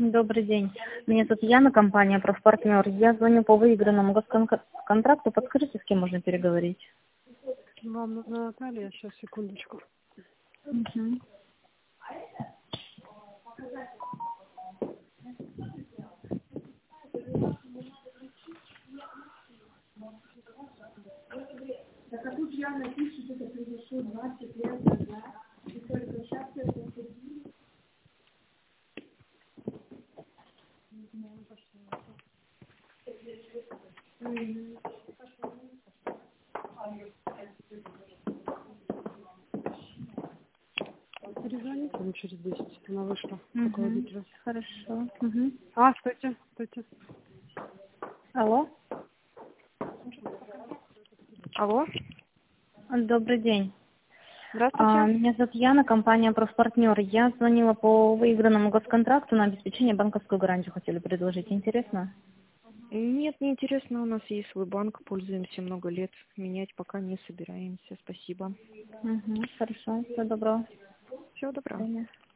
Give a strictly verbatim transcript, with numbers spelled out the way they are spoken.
Добрый день. Меня зовут Яна, компания «Профпартнер». Я звоню по выигранному госконтракту. Подскажите, с кем можно переговорить? Вам нужна Наталья? Сейчас, секундочку. Угу. Так а тут Яна пишет, это произошло двадцать лет назад, и только сейчас это подтвердили. Перезвоните вам через десять. Она вышла. Угу. Хорошо. Угу. А, стойте, стойте. Алло. Алло. Добрый день. Здравствуйте. А, Меня зовут Яна, компания «Профпартнер». Я звонила по выигранному госконтракту на обеспечение банковскую гарантию. Хотели предложить. Интересно? Нет, не интересно. У нас есть свой банк, пользуемся много лет. Менять пока не собираемся. Спасибо. Угу. Хорошо. Всего доброго. Всего доброго. До свидания.